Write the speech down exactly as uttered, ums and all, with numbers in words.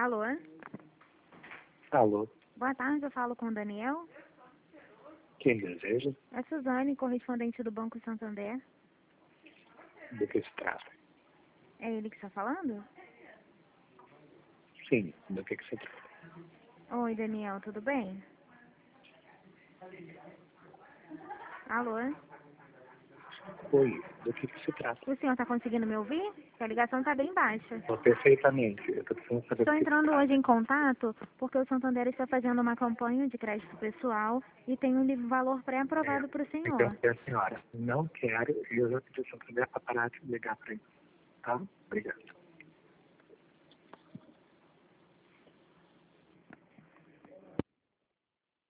Alô? Alô, Boa tarde, eu falo com o Daniel. quem deseja? É Suzane, correspondente do Banco Santander. Do que se trata? É ele que está falando? Sim, do que, que se trata? Oi, Daniel, tudo bem? Alô? Oi, do que, que se trata? O senhor está conseguindo me ouvir? Porque a ligação está bem baixa. Estou perfeitamente. Eu estou precisando saber Estou do que, que se entrando hoje trata. em contato porque o Santander está fazendo uma campanha de crédito pessoal e tem um li- valor É, pré-aprovado para o então, senhor. é a senhora. Não quero, e eu já pedi ao Santander para parar de ligar para mim. Tá? Obrigado.